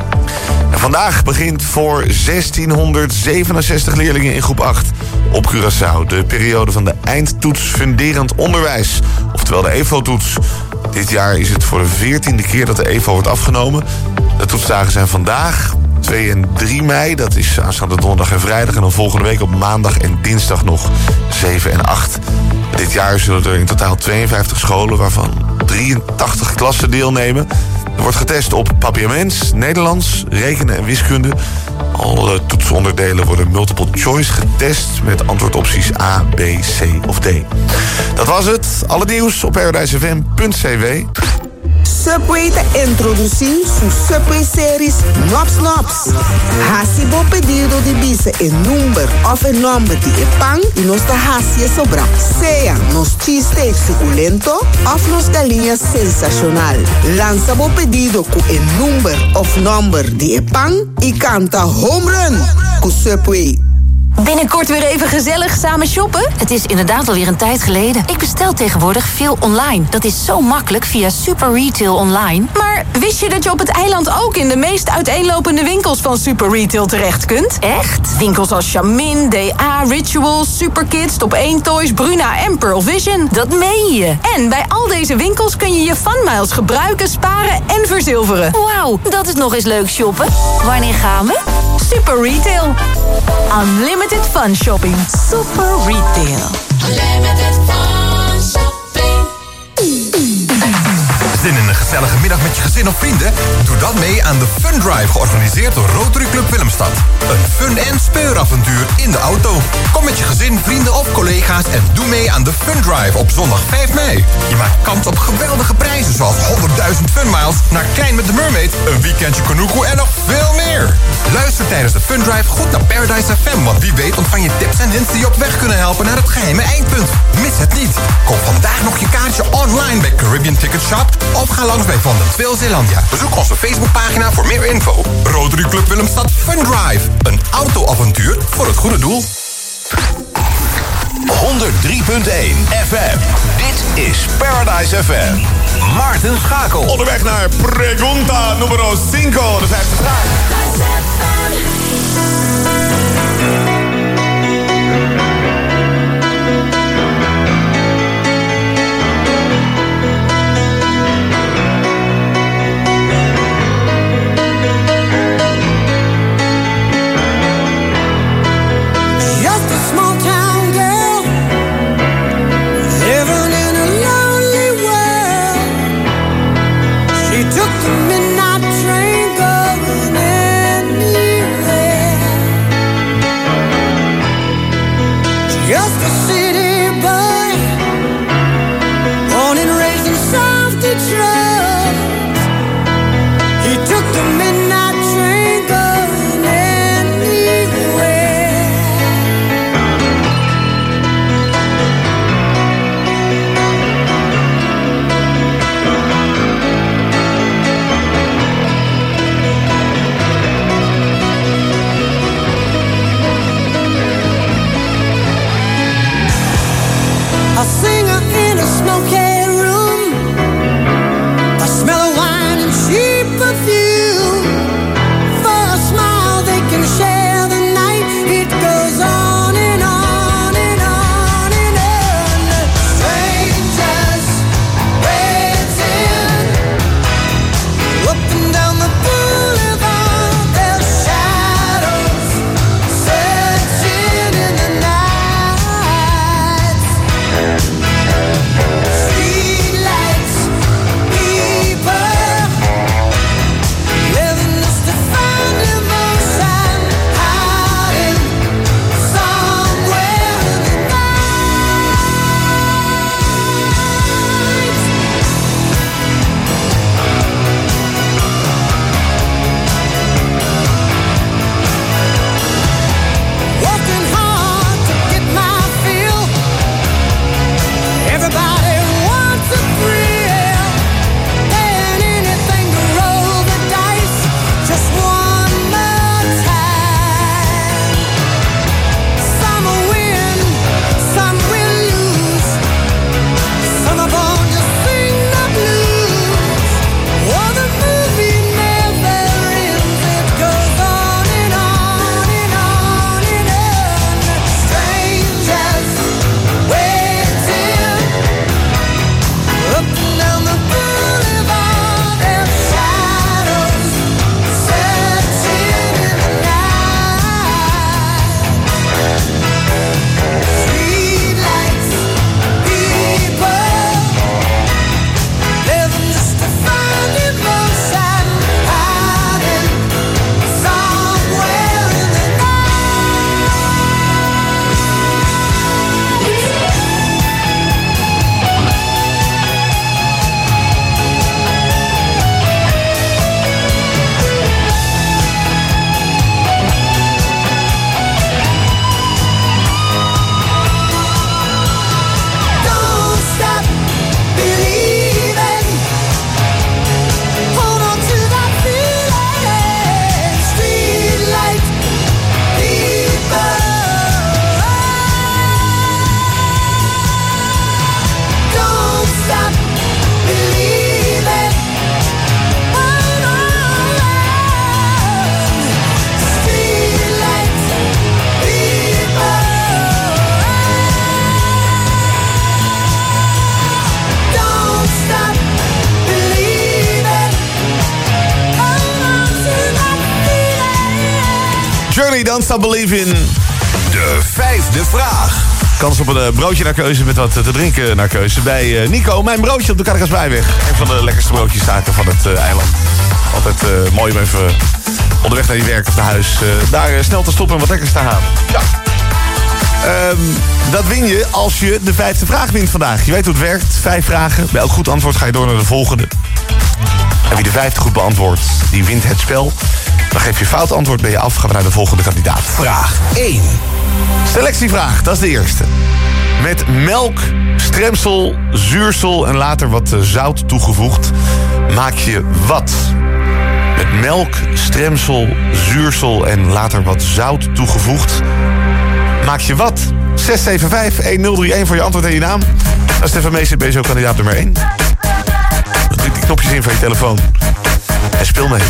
En vandaag begint voor zestienhonderdzevenenzestig leerlingen in groep acht op Curaçao de periode van de eindtoets funderend onderwijs, oftewel de E V O-toets. Dit jaar is het voor de veertiende keer dat de E V O wordt afgenomen. De toetsdagen zijn vandaag, twee en drie mei, dat is aanstaande donderdag en vrijdag, en dan volgende week op maandag en dinsdag nog zeven en acht. Dit jaar zullen er in totaal tweeënvijftig scholen, waarvan drieëntachtig klassen deelnemen. Er wordt getest op papiaments, Nederlands, rekenen en wiskunde. Alle toetsonderdelen worden multiple choice getest met antwoordopties A, B, C of D. Dat was het. Alle nieuws op paradise f m punt c w. Subway te introducir su Subway series Nops Nops. Hasibo pedido de bise en number of en nombre de epang y nos da hasie sobra. Sea nos cheesesteak suculento of nos galinhas sensacional. Lanzabo pedido ku en number of number de epang y canta home run ku Subway. Binnenkort weer even gezellig samen shoppen? Het is inderdaad alweer een tijd geleden. Ik bestel tegenwoordig veel online. Dat is zo makkelijk via Super Retail Online. Maar wist je dat je op het eiland ook in de meest uiteenlopende winkels van Super Retail terecht kunt? Echt? Winkels als Charmin, D A, Rituals, Superkids, Top één Toys, Bruna en Pearl Vision. Dat meen je. En bij al deze winkels kun je je funmiles gebruiken, sparen en verzilveren. Wauw, dat is nog eens leuk shoppen. Wanneer gaan we? Super Retail. Unlimited fun shopping. Super Retail. Unlimited fun shopping. Zin in een gezellige middag met je gezin of vrienden? Doe dan mee aan de Fun Drive, georganiseerd door Rotary Club Willemstad. Een fun- en speuravontuur in de auto. Kom met je gezin, vrienden of collega's en doe mee aan de Fun Drive op zondag vijf mei. Je maakt kans op geweldige prijzen zoals honderdduizend funmiles, naar Klein met de Mermaid, een weekendje Kunuku en nog veel meer. Luister tijdens de Fun Drive goed naar Paradise F M, want wie weet ontvang je tips en hints die je op weg kunnen helpen naar het geheime eindpunt. Mis het niet. Koop vandaag nog je kaartje online bij Caribbean Ticket Shop of ga langs bij Van den Twil Zeelandia. Bezoek onze Facebookpagina voor meer info. Rotary Club Willemstad Fun Drive. Een autoavontuur voor het goede doel. honderd drie punt één F M. Dit is Paradise F M. Maarten Schakel. Onderweg naar Pregunta numero cinco. De vijfde vraag. Took the midnight train going anywhere. Grammy, Don't Stop Believing. De vijfde vraag. Kans op een uh, broodje naar keuze met wat uh, te drinken naar keuze. Bij uh, Nico, mijn broodje op de Karkasbijweg. Een van de lekkerste broodjeszaken van het uh, eiland. Altijd uh, mooi om even onderweg naar je werk of naar huis... Uh, daar uh, snel te stoppen en wat lekkers te halen. Ja. Um, dat win je als je de vijfde vraag wint vandaag. Je weet hoe het werkt. Vijf vragen. Bij elk goed antwoord ga je door naar de volgende. En wie de vijfde goed beantwoordt, die wint het spel. Dan geef je fout antwoord, ben je af. Gaan we naar de volgende kandidaat. Vraag één. Selectievraag, dat is de eerste. Met melk, stremsel, zuursel en later wat zout toegevoegd... maak je wat? Met melk, stremsel, zuursel en later wat zout toegevoegd... maak je wat? zes zeven vijf een nul drie een voor je antwoord en je naam. Als Stefan Meester ben je zo kandidaat nummer één. Druk die knopjes in van je telefoon. En speel mee.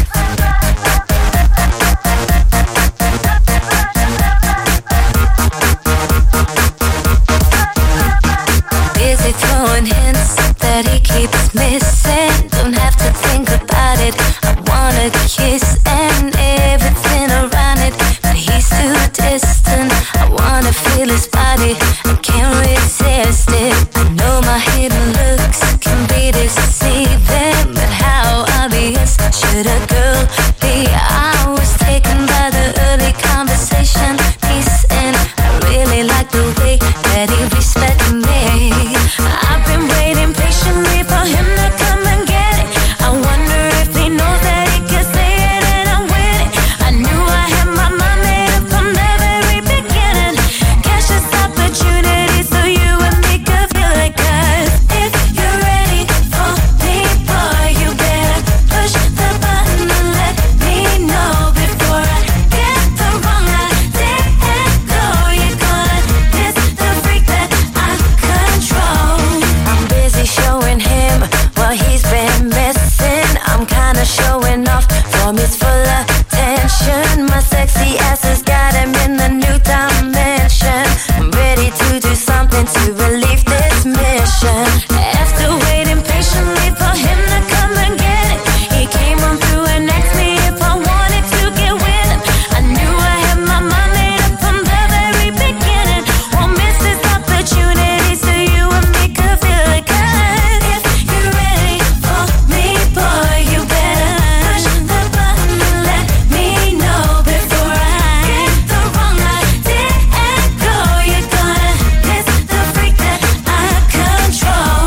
Busy throwing hints that he keeps missing. Don't have to think about it. I wanna kiss and everything around it, but he's too distant. I wanna feel his body. I can't resist it. I know my hidden looks can be deceiving, but how obvious should a girl be? I was taken by the early conversation piece, and I really like the way that he respects me. I've been waiting patiently for him to come and get it. I wonder if he knows that he can say it and I'm with it. I knew I had my mind made up from the very beginning. Catch this opportunity so you and me could feel it. Cause if you're ready for me, boy, you better push the button and let me know before I get the wrong idea and go. You're gonna miss the freak that I control. I'm busy showing him what he's been missing. I'm kinda showing off from his full attention. My sexy ass has got him in the new dimension. I'm ready to do something to relieve this mission. After waiting patiently for him to come and get it, he came on through and asked me if I wanted to get with him. I knew I had my mind made up from the very beginning. Won't miss this opportunity so you and me could feel it. Cause if you're ready for me, boy, you better push the button and let me know before I get the wrong idea and go. You're gonna miss the freak that I control.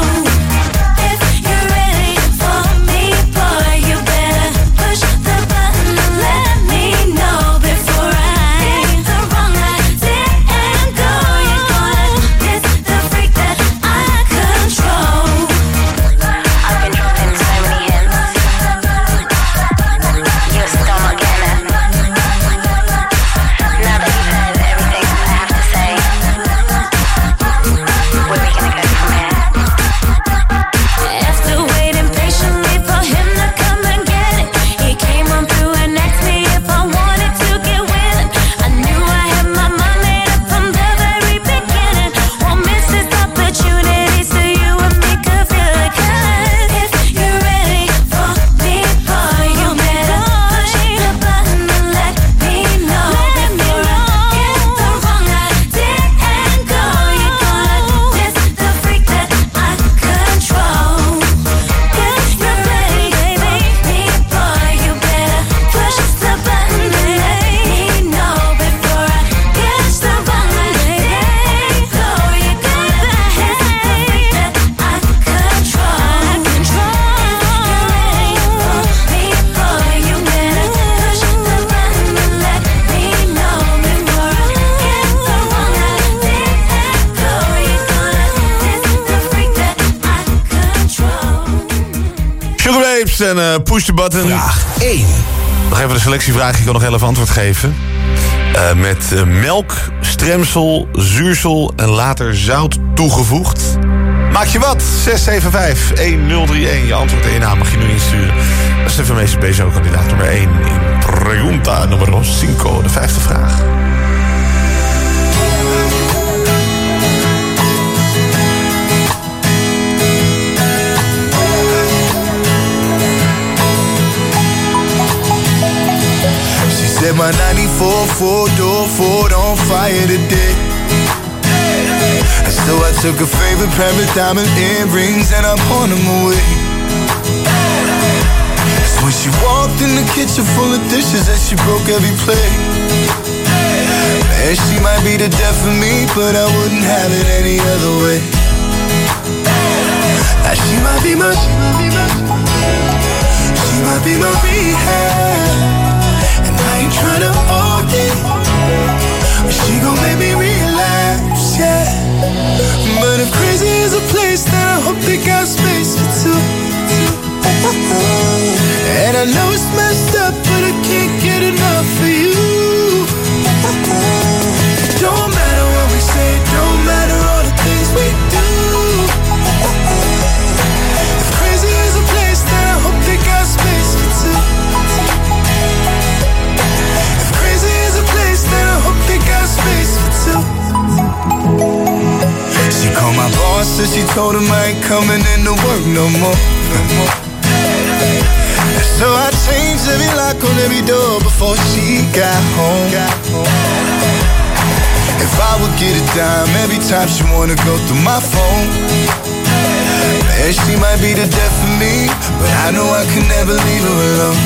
If you're ready for me, boy, you better push the button and let me know before I get the wrong idea and go. You're gonna miss the freak that I control. I've been dropping so many hints. You're still not getting it. Now that you've heard everything I have to say, where are we gonna go from here? After waiting patiently for him to come and get it, he came on through and asked me if I wanted to get with him. I knew I had my mind made up from the very beginning. Won't miss this opportunity so you and me could feel it. Cause if you're ready for me, boy, you better push the button and let me know before I get the wrong idea and go. You're gonna miss the freak that I control. If you're ready, baby, me, boy, you better push the button and let me know before I get the wrong idea and go. You're gonna miss the freak that I control. If you're ready for me, boy, you better push the button and let me know before I get the wrong idea and go. You're gonna miss the freak that I control. Sugar Babes en uh, Push the Button. Vraag één. Nog even de selectievraag, ik kan nog heel even antwoord geven. Uh, met uh, melk, stremsel, zuursel en later zout toegevoegd. Maak je wat? zes zeven vijf een nul drie een. Je antwoord en je naam mag je nu insturen. Dat is de meeste B S O-kandidaat nummer één in Pregunta nummer cinco, de vijfde vraag. She lit my ninety-four four-door Ford on fire today. And so I took a favorite pair of diamond earrings and I pawned them away. So when she walked in the kitchen full of dishes and she broke every plate. Man, she might be the death of me, but I wouldn't have it any other way. Now she might be my, she might be my, she might be my rehab. And I ain't tryna O D, but she gon' make me relapse, yeah. But if crazy is a place, then I hope they got space for two. And I know it's messed up, but I can't get enough of you. Don't matter what we say, don't matter all the things we do. If crazy is a place, then I hope they got space for two. If crazy is a place, then I hope they got space for two. She called my boss and she told him I ain't coming into work no more. So I changed every lock on every door before she got home. If I would get a dime every time she wanna go through my phone. Man, she might be the death of me, but I know I can never leave her alone.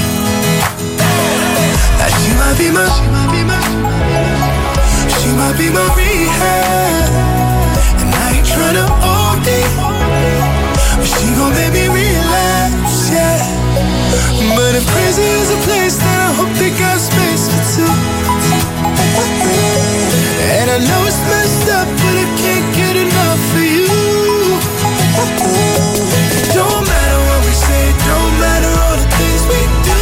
Now she might be my, she might be my, she might be my rehab. And I ain't tryna O D, but she gon' make me relapse, yeah. But if crazy is a place, then I hope they got space for two. And I know it's messed up, but I can't get enough of you. Don't matter what we say, don't matter all the things we do.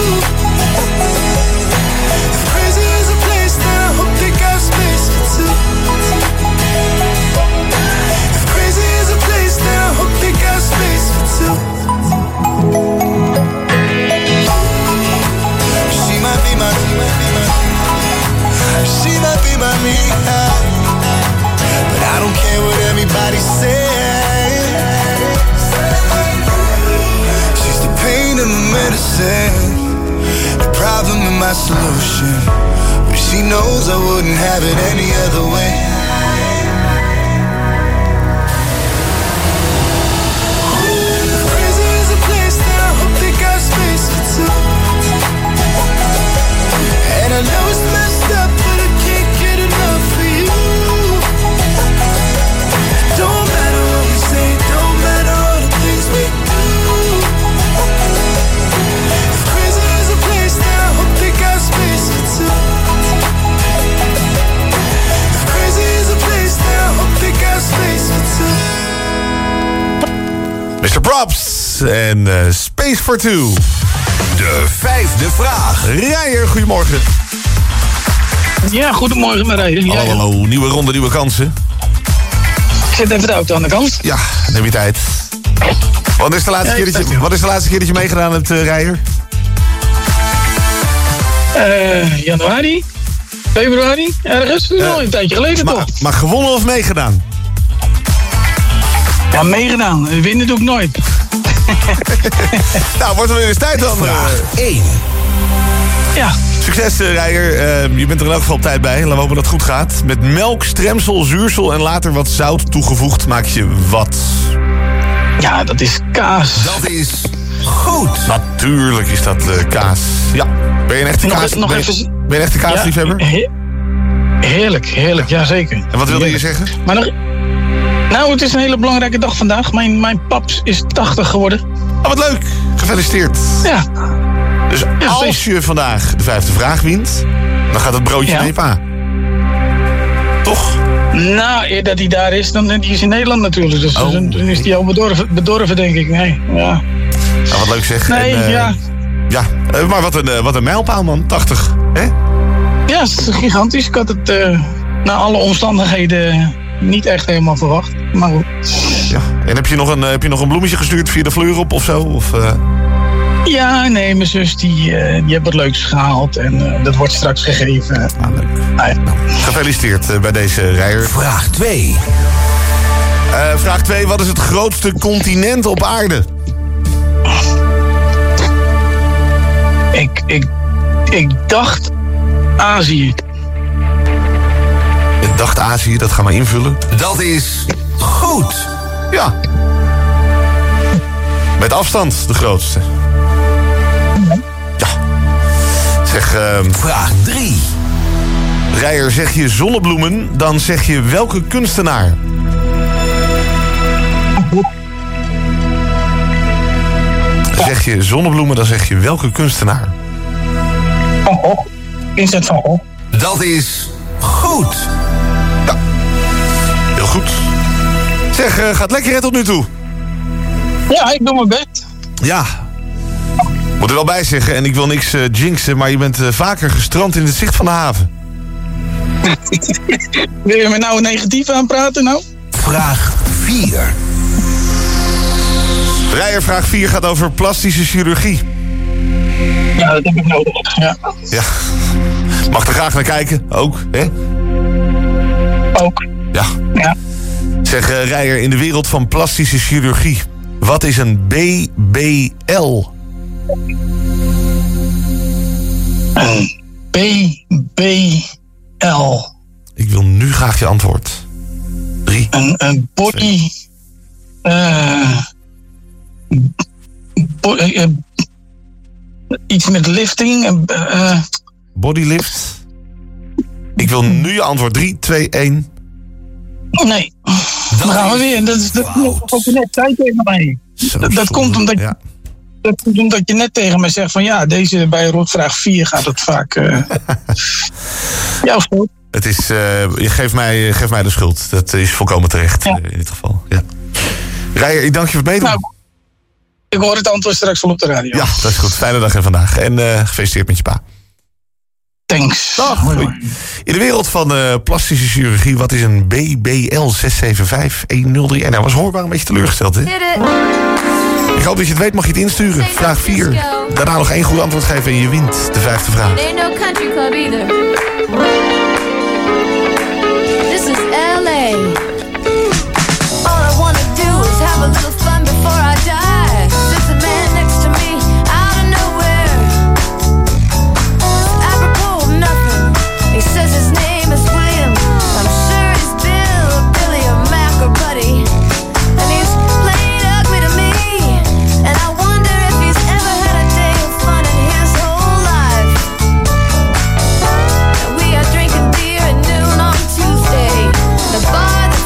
If crazy is a place, then I hope they got space for two. If crazy is a place, then I hope they got space for two. She might be my, she might be my, she might be my rehab. But I don't care what everybody says. She's the pain and the medicine, the problem and my solution. But she knows I wouldn't have it any other way. If crazy is a place, then I hope they got space for two. And I know it's messed up, but I can't get enough of you. Don't matter what we say, don't matter all the things we do. If crazy is a place, then I hope they got space for two. If crazy is a place, then I hope they got space for two. mister Props en uh, Space for Two. De vijfde vraag. Rijer, goedemorgen. Ja, goedemorgen Marije. Ja, hallo, hallo, nieuwe ronde, nieuwe kansen. Ik zet even de auto aan de kant. Ja, neem je tijd. Wat is de laatste, ja, keer, dat je, wat is de laatste keer dat je meegedaan hebt, uh, Rijer? Uh, januari, februari, ergens. Dat is uh, al een tijdje geleden maar, toch? Maar gewonnen of meegedaan? Ja, meegedaan. Winnen doe ik nooit. Nou, wordt er weer eens tijd dan. Vraag één. Ja. Succes, uh, Rijer. Uh, je bent er in elk geval op tijd bij. Laten we hopen dat het goed gaat. Met melk, stremsel, zuursel en later wat zout toegevoegd maak je wat? Ja, dat is kaas. Dat is goed. Natuurlijk is dat uh, kaas. Ja. Ben je een echte, nog, kaas, nog ben je, even... ben je een echte kaasliefhebber? Ja, he- heerlijk, heerlijk. Ja, zeker. En wat wilde je zeggen? Maar nog... Nou, het is een hele belangrijke dag vandaag. Mijn, mijn paps is tachtig geworden. Oh, wat leuk. Gefeliciteerd. Ja. Dus ja, als steeds. je vandaag de vijfde vraag wint, dan gaat het broodje ja. naar je pa. Toch? Nou, eer dat hij daar is, dan die is in Nederland natuurlijk. Dus oh. dan, dan is hij al bedorven, bedorven, denk ik. Nee, ja. Nou, wat leuk zeg. Nee, en, uh, ja. Ja, uh, maar wat een, uh, wat een mijlpaal, man. tachtig, hè? Ja, het is gigantisch. Ik had het uh, na alle omstandigheden niet echt helemaal verwacht. Maar goed. Ja. En heb je nog een, heb je nog een bloemetje gestuurd via de Fleur op of zo? Of, uh... Ja, nee, mijn zus die, uh, die heeft wat leuks gehaald. En uh, dat wordt straks gegeven. Ah, leuk. Ah, ja. Nou, gefeliciteerd uh, bij deze Rijer. Vraag twee. Uh, vraag twee. Wat is het grootste continent op aarde? Ik, ik, ik dacht Azië. Ik dacht Azië, dat gaan we invullen. Dat is goed. Ja. Met afstand de grootste. Ja. Zeg, uh, vraag drie. Reijer, zeg je zonnebloemen, dan zeg je welke kunstenaar? Zeg je zonnebloemen, dan zeg je welke kunstenaar? Van Gogh. Vincent van Gogh. Dat is goed. Ja. Heel goed. Zeg, uh, gaat lekker hè, tot nu toe? Ja, ik doe mijn best. Ja. Moet er wel bij zeggen, en ik wil niks uh, jinxen, maar je bent uh, vaker gestrand in het zicht van de haven. Wil je me nou negatief aanpraten nou? Vraag vier. Reijer, vraag vier gaat over plastische chirurgie. Ja, dat heb ik nodig, ja. Ja. Mag er graag naar kijken, ook, hè? Ook. Ja. Ja. Zeg, uh, Reijer, in de wereld van plastische chirurgie, wat is een B B L? Een B B L. Ik wil nu graag je antwoord. Drie. Een, een body... Uh, bo, uh, iets met lifting. Uh, Bodylift. Ik wil nu je antwoord. Drie, twee, één. Nee. Dan gaan we weer. Dat is dat wat je net zei tegen mij. Dat, dat komt omdat... Ja. Dat komt omdat je net tegen mij zegt van ja, deze bij rotvraag vier gaat het vaak. Uh... ja, of zo. Het is, uh, je geeft mij, geef mij de schuld. Dat is volkomen terecht, ja. uh, in dit geval. Ja. Reijer, ik dank je voor het meedoen. Nou, ik hoor het antwoord straks wel op de radio. Ja, dat is goed. Fijne dag en vandaag. En uh, gefeliciteerd met je pa. Thanks. Dag. In de wereld van uh, plastische chirurgie, wat is een B B L zes zeven vijf een nul drie? En hij was hoorbaar een beetje teleurgesteld, hè? Ik hoop dat je het weet, mag je het insturen. Vraag vier. Daarna nog één goed antwoord geven en je wint de vijfde vraag. Ain't no country club either. This is L A. All I wanna do is have a little fun before I die. There's a man next to me, out of nowhere. Apropos of nothing. He says his name is William. I'm sure he's Bill, Billy, or Mac, or Buddy. And he's playing ugly to me. And I wonder if he's ever had a day of fun in his whole life. And we are drinking beer at noon on Tuesday. The bar that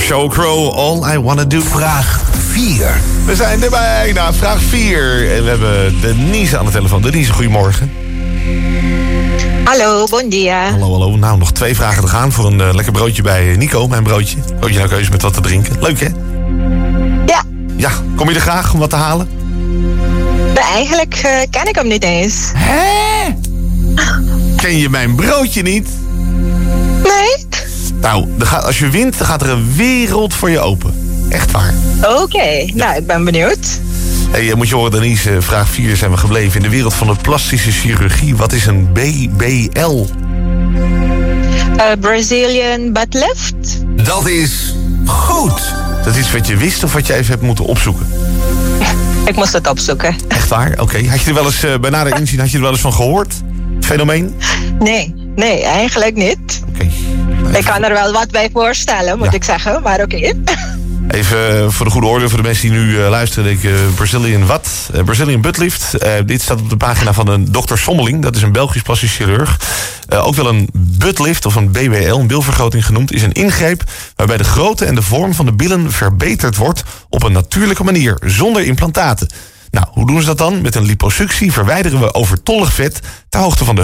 Sheryl Crow, All I Wanna Do. Vraag vier. We zijn erbij na vraag vier. En we hebben Denise aan de telefoon. Denise, goedemorgen. Hallo, bon dia. Hallo, hallo. Nou, nog twee vragen te gaan voor een uh, lekker broodje bij Nico, mijn broodje. Broodje naar keuze met wat te drinken. Leuk, hè? Ja. Ja, kom je er graag om wat te halen? Nee, eigenlijk uh, ken ik hem niet eens. Hè? Ken je mijn broodje niet? Nee. Nou, er gaat, als je wint, dan gaat er een wereld voor je open. Echt waar. Oké, okay. Nou, ik ben benieuwd. Hey, moet je horen, Denise, vraag vier zijn we gebleven. In de wereld van de plastische chirurgie, wat is een B B L? Uh, Brazilian butt lift. Dat is goed. Dat is iets wat je wist of wat je even hebt moeten opzoeken? Ik moest het opzoeken. Echt waar? Oké. Okay. Had je er wel eens, uh, bij nader inzien, had je er wel eens van gehoord? Het fenomeen? Nee, nee, eigenlijk niet. Oké. Okay. Ik kan er wel wat bij voorstellen, moet ja. ik zeggen, maar oké. Okay. Even voor de goede orde, voor de mensen die nu uh, luisteren, denk ik, uh, Brazilian wat? Uh, Brazilian buttlift. Uh, dit staat op de pagina van een dokter Sommeling, dat is een Belgisch plastisch chirurg. Uh, ook wel een buttlift of een B B L, een bilvergroting genoemd, is een ingreep waarbij de grootte en de vorm van de billen verbeterd wordt op een natuurlijke manier, zonder implantaten. Nou, hoe doen ze dat dan? Met een liposuctie verwijderen we overtollig vet ter hoogte van de